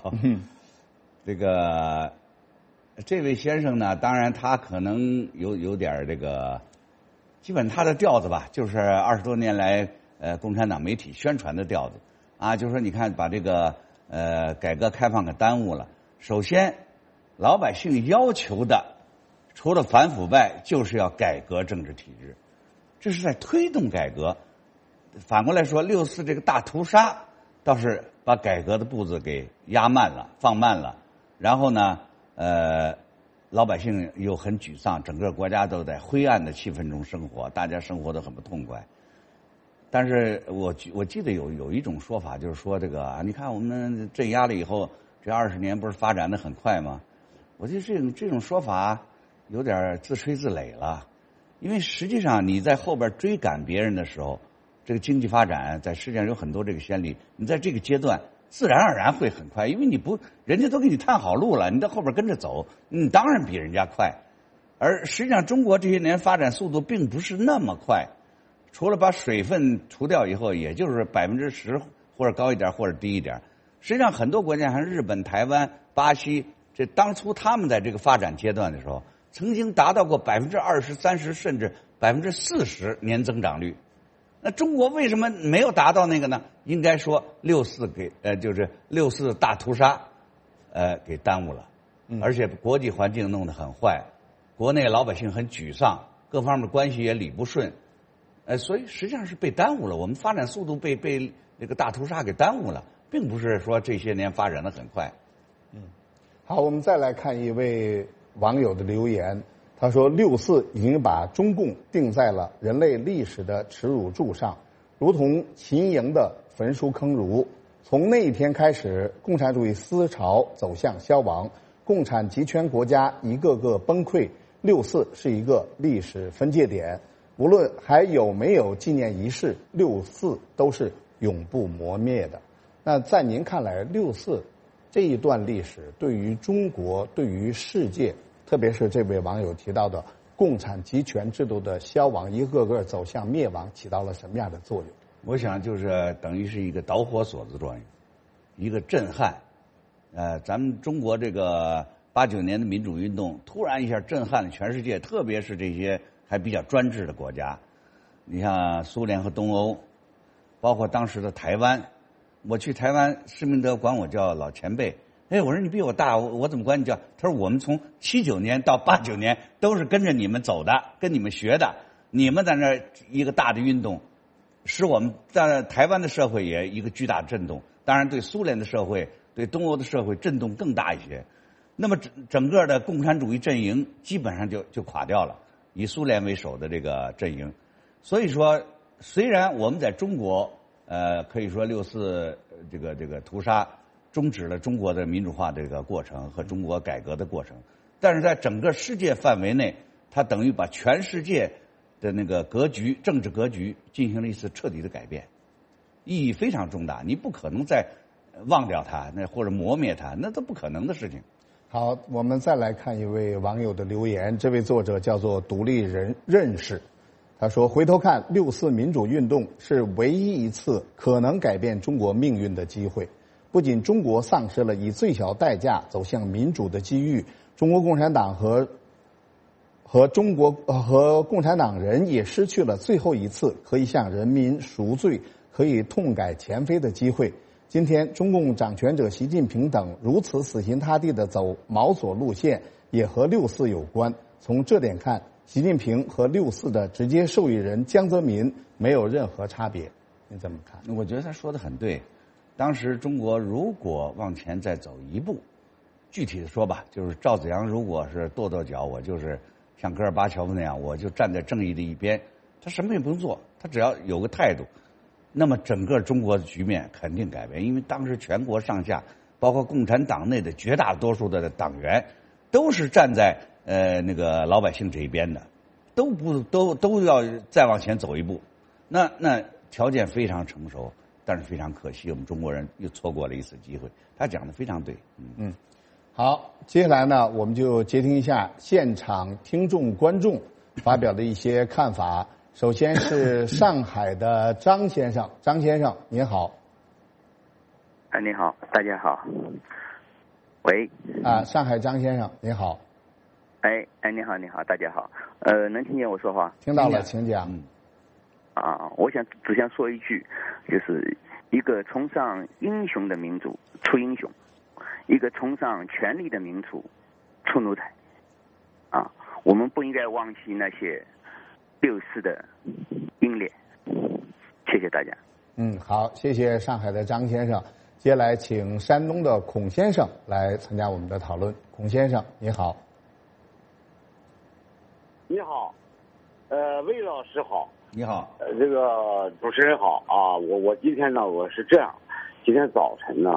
这位先生呢，当然他可能有点这个，基本他的调子吧，就是20多年来共产党媒体宣传的调子啊，就是说你看把这个改革开放给耽误了。首先，老百姓要求的除了反腐败，就是要改革政治体制，这是在推动改革。反过来说，6·4这个大屠杀倒是把改革的步子给压慢了、放慢了。然后呢，老百姓又很沮丧，整个国家都在灰暗的气氛中生活，大家生活得很不痛快。但是我记得有一种说法，就是说这个你看我们镇压了以后，这20年不是发展的很快吗？我觉得这种说法有点自吹自擂了，因为实际上你在后边追赶别人的时候，这个经济发展在世界上有很多这个先例，你在这个阶段自然而然会很快，因为人家都给你探好路了，你在后边跟着走，你当然比人家快。而实际上中国这些年发展速度并不是那么快，除了把水分除掉以后，也就是10%或者高一点或者低一点。实际上很多国家像日本、台湾、巴西，这当初他们在这个发展阶段的时候，曾经达到过20%、30%甚至40%年增长率。那中国为什么没有达到那个呢？应该说6·4就是6·4大屠杀给耽误了，而且国际环境弄得很坏，国内老百姓很沮丧，各方面关系也理不顺，所以实际上是被耽误了。我们发展速度被那个大屠杀给耽误了，并不是说这些年发展的很快。 好，我们再来看一位网友的留言。他说6·4已经把中共定在了人类历史的耻辱柱上，如同秦营的焚书坑儒。从那一天开始，共产主义思潮走向消亡，共产集权国家一个个崩溃。6·4是一个历史分界点，无论还有没有纪念仪式，6·4都是永不磨灭的。那在您看来，6·4这一段历史对于中国、对于世界，特别是这位网友提到的共产集权制度的消亡，一个个走向灭亡，起到了什么样的作用？ 我想就是等于是一个导火索的作用，一个震撼。咱们中国这个89年的民主运动，突然一下震撼了全世界，特别是这些还比较专制的国家。你像苏联和东欧，包括当时的台湾。我去台湾，施明德管我叫老前辈。我说你比我大，我怎么管你叫？他说我们从79年到89年都是跟着你们走的，跟你们学的。你们在那一个大的运动，使我们在台湾的社会也一个巨大的震动。当然，对苏联的社会、对东欧的社会震动更大一些。那么整个的共产主义阵营基本上就垮掉了，以苏联为首的这个阵营。所以说，虽然我们在中国，可以说6·4这个屠杀终止了中国的民主化这个过程和中国改革的过程，但是在整个世界范围内，它等于把全世界的那个格局、政治格局进行了一次彻底的改变，意义非常重大。你不可能再忘掉它，或者磨灭它，那都不可能的事情。 好，我们再来看一位网友的留言，这位作者叫做独立人认识，他说：回头看6·4民主运动是唯一一次可能改变中国命运的机会，不仅中国丧失了以最小代价走向民主的机遇，中国共产党和共产党人也失去了最后一次可以向人民赎罪、可以痛改前非的机会。今天中共掌权者习近平等如此死心塌地地走毛左路线，也和6·4有关。从这点看，习近平和6·4的直接受益人江泽民没有任何差别。你怎么看？ 我觉得他说的很对。当时中国如果往前再走一步，具体的说吧，就是赵紫阳如果是跺脚，我就是像戈尔巴乔夫那样，我就站在正义的一边，他什么也不用做，他只要有个态度，那么整个中国的局面肯定改变。因为当时全国上下，包括共产党内的绝大多数的党员，都是站在那个老百姓这一边的，都要再往前走一步。那条件非常成熟，但是非常可惜，我们中国人又错过了一次机会。他讲的非常对。 好，接下来呢，我们就接听一下现场听众观众发表的一些看法。首先是上海的张先生，张先生您好。 你好，大家好。喂。 上海张先生您好。 你好，大家好。能听见我说话？ 听到了，请讲。 我只想说一句，就是一个崇尚英雄的民族出英雄，一个崇尚权力的民族出奴才。我们不应该忘记那些6·4的英烈。谢谢大家。 好，谢谢上海的张先生。接下来请山东的孔先生来参加我们的讨论。孔先生你好。 你好，魏老师好。 你好， 这个主持人好啊！我今天呢，我是这样，今天早晨呢，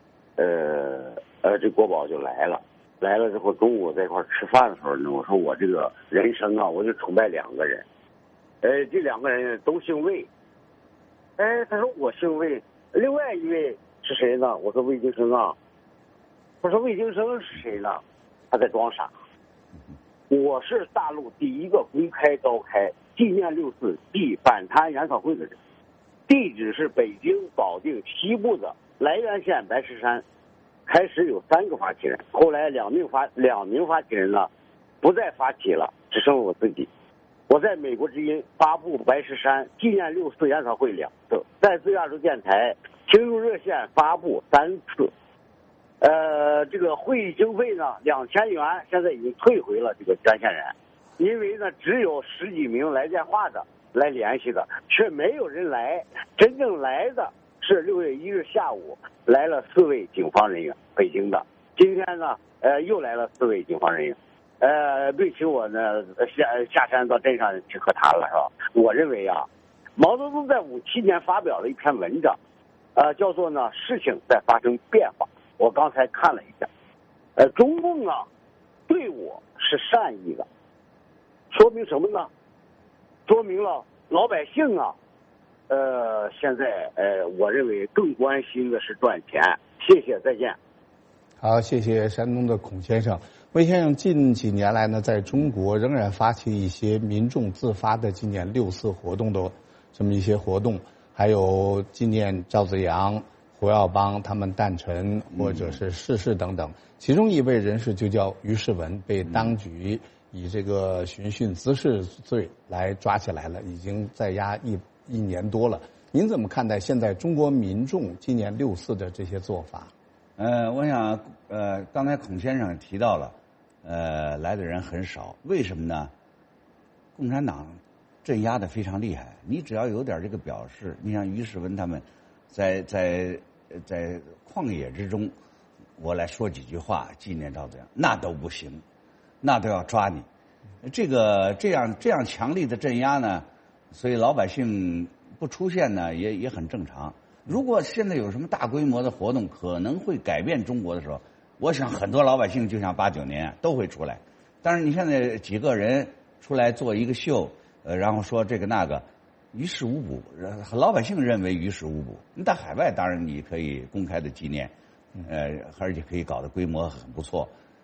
这国宝就来了之后，中午在一块吃饭的时候呢，我说我这个人生啊，我就崇拜2个人，这2个人都姓魏，他说我姓魏，另外一位是谁呢？我说魏京生啊，他说魏京生是谁呢？他在装傻。我是大陆第一个公开召开纪念6·4暨反贪研讨会的人，地址是北京保定西部的涞源县白石山。开始有3个发起人，后来两名发起人呢不再发起了，只剩我自己。我在美国之音发布白石山纪念6·4研讨会2次，在自由亚洲电台听众热线发布3次。这个会议经费呢2000元，现在已经退回了这个捐献人，因为呢只有10几名来电话的来联系的，却没有人来。真正来的是6月1日下午来了4位警方人员，北京的。今天呢又来了4位警方人员，对请我呢下山到镇上去和谈了，是吧？我认为啊，毛泽东在57年发表了一篇文章，叫做呢事情在发生变化。我刚才看了一下，中共啊对我是善意的，说明什么呢？说明了老百姓啊，现在我认为更关心的是赚钱。谢谢，再见。 好，谢谢山东的孔先生。魏先生近几年来呢，在中国仍然发起一些民众自发的纪念6·4活动的这么一些活动，还有纪念赵紫阳、胡耀邦他们诞辰或者是逝世等等。其中一位人士就叫于世文，被当局以这个寻衅滋事罪来抓起来了，已经在押一年多了。您怎么看待现在中国民众纪念6·4的这些做法？ 我想刚才孔先生提到了，来的人很少，为什么呢？共产党镇压的非常厉害，你只要有点这个表示，你像于世文他们在旷野之中，我来说几句话纪念赵紫阳，那都不行，那都要抓你。这样强力的镇压呢，所以老百姓不出现呢也很正常。如果现在有什么大规模的活动可能会改变中国的时候，我想很多老百姓就像89年都会出来。但是你现在几个人出来做一个秀，然后说这个那个，于事无补，老百姓认为于事无补。你在海外当然你可以公开的纪念，而且可以搞得规模很不错。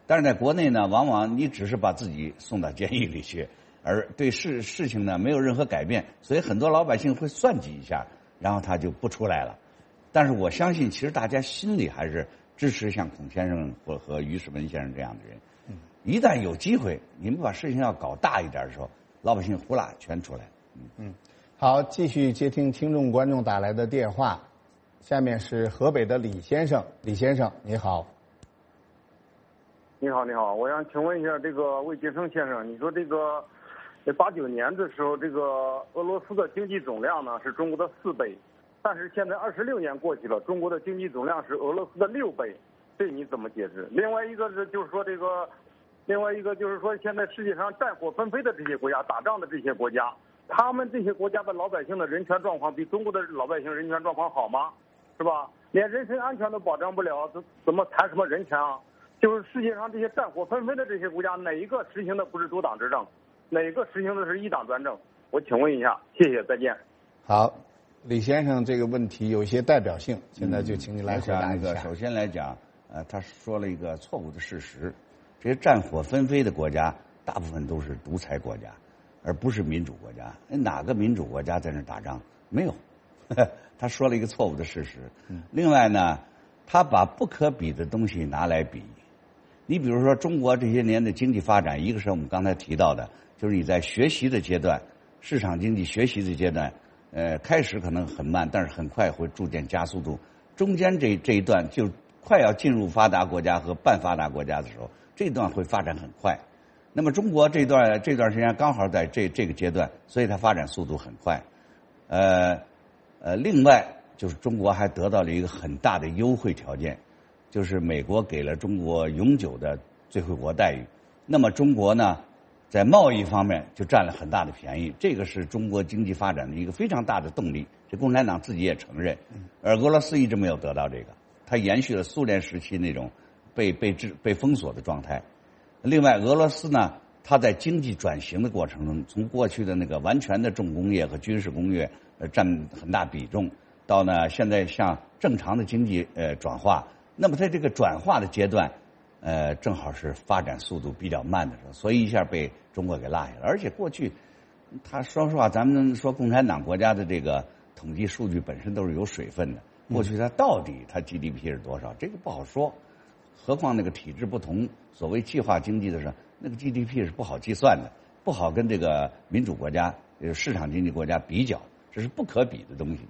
但是在国内呢，往往你只是把自己送到监狱里去，而对事情呢没有任何改变，所以很多老百姓会算计一下，然后他就不出来了。但是我相信，其实大家心里还是支持像孔先生和于世文先生这样的人。一旦有机会，你们把事情要搞大一点的时候，老百姓呼啦全出来。 好，继续接听听众观众打来的电话。下面是河北的李先生，李先生你好。 你好，你好，我想请问一下这个魏金生先生，你说这个89年的时候，这个俄罗斯的经济总量呢是中国的4倍，但是现在26年过去了，中国的经济总量是俄罗斯的6倍，这你怎么解释？另外一个就是说现在世界上战火纷飞的这些国家，打仗的这些国家，他们这些国家的老百姓的人权状况比中国的老百姓人权状况好吗？是吧？连人身安全都保障不了，怎么谈什么人权啊？就是世界上这些战火纷飞的这些国家，哪一个实行的不是多党执政，哪个实行的是一党专政？我请问一下，谢谢，再见。 好，李先生这个问题有一些代表性，现在就请你来回答一下。 首先来讲，他说了一个错误的事实，这些战火纷飞的国家，大部分都是独裁国家，而不是民主国家。哪个民主国家在那打仗？没有。他说了一个错误的事实。另外呢，他把不可比的东西拿来比。你比如说中国这些年的经济发展，一个是我们刚才提到的，就是你在学习的阶段，市场经济学习的阶段，开始可能很慢，但是很快会逐渐加速度。中间这一段就快要进入发达国家和半发达国家的时候，这一段会发展很快。那么中国这段时间刚好在这个阶段，所以它发展速度很快。另外就是中国还得到了一个很大的优惠条件，就是美国给了中国永久的最惠国待遇。那么中国呢，在贸易方面就占了很大的便宜，这个是中国经济发展的一个非常大的动力。这共产党自己也承认，而俄罗斯一直没有得到这个，它延续了苏联时期那种被封锁的状态。另外，俄罗斯呢，它在经济转型的过程中，从过去的那个完全的重工业和军事工业占很大比重，到呢现在像正常的经济转化。那么在这个转化的阶段，正好是发展速度比较慢的时候，所以一下被中国给落下了。而且过去，他说实话，咱们说共产党国家的这个统计数据本身都是有水分的。过去它到底它 GDP 是多少，这个不好说。何况那个体制不同，所谓计划经济的时候，那个 GDP 是不好计算的，不好跟这个民主国家、市场经济国家比较，这是不可比的东西。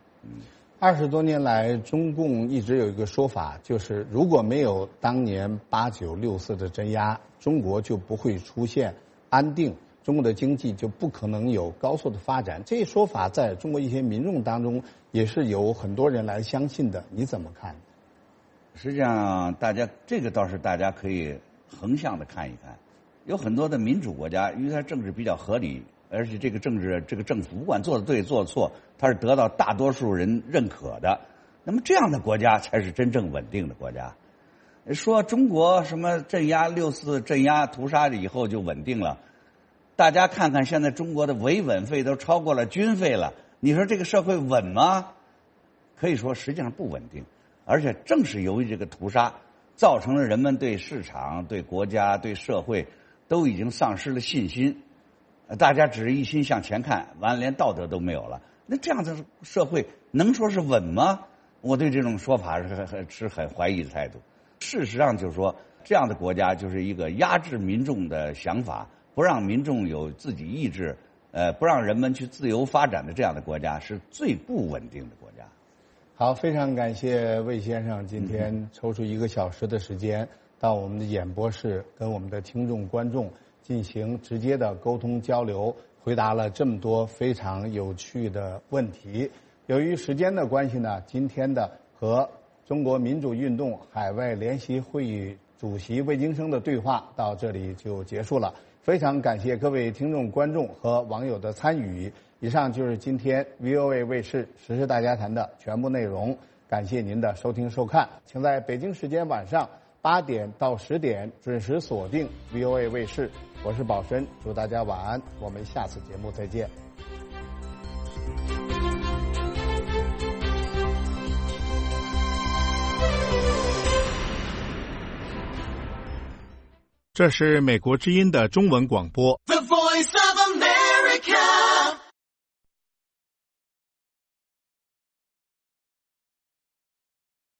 20多年来，中共一直有一个说法，就是如果没有当年89、64的镇压，中国就不会出现安定，中国的经济就不可能有高速的发展。这一说法在中国一些民众当中也是有很多人来相信的，你怎么看？ 实际上，这个倒是大家可以横向的看一看，有很多的民主国家，因为它政治比较合理，而且这个政府不管做的对做的错，它是得到大多数人认可的。那么这样的国家才是真正稳定的国家。说中国什么镇压64镇压屠杀以后就稳定了，大家看看现在中国的维稳费都超过了军费了，你说这个社会稳吗？可以说实际上不稳定。而且正是由于这个屠杀，造成了人们对市场、对国家、对社会都已经丧失了信心。大家只是一心向前看，完了连道德都没有了。那这样的社会能说是稳吗？我对这种说法是很怀疑的态度。事实上就是说，这样的国家就是一个压制民众的想法，不让民众有自己意志，不让人们去自由发展的这样的国家，是最不稳定的国家。 好，非常感谢魏先生今天抽出1个小时的时间到我们的演播室跟我们的听众观众进行直接的沟通交流，回答了这么多非常有趣的问题。由于时间的关系呢，今天的和中国民主运动海外联席会议主席魏京生的对话到这里就结束了。非常感谢各位听众观众和网友的参与。以上就是今天 VOA 卫视时事大家谈的全部内容，感谢您的收听收看，请在北京时间晚上8点到10点准时锁定 VOA 卫视，我是宝申，祝大家晚安，我们下次节目再见。 这是美国之音的中文广播。